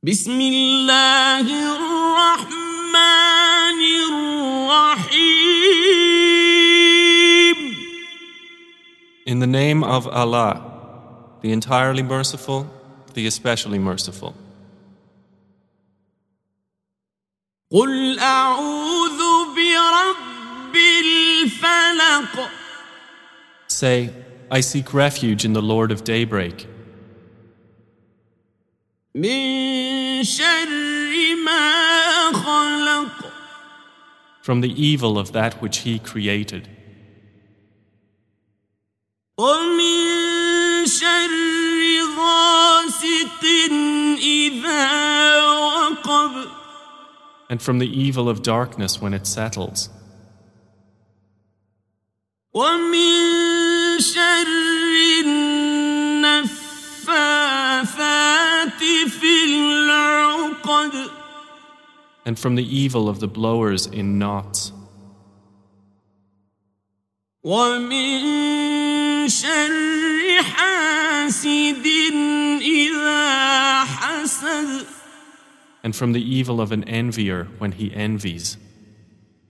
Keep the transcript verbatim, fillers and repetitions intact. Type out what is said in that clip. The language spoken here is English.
بسم الله الرحمن الرحيم. In the name of Allah, the entirely merciful, the especially merciful. قل أعوذ برب الفلق. Say, I seek refuge in the Lord of daybreak. من شر ما خلق. From the evil of that which He created. ومن شر غاسق إذا وقب. And from the evil of darkness when it settles. ومن شر النفاثات في العقد. And from the evil of the blowers in knots. ومن شر حاسد إذا حسد. And from the evil of an envier when he envies.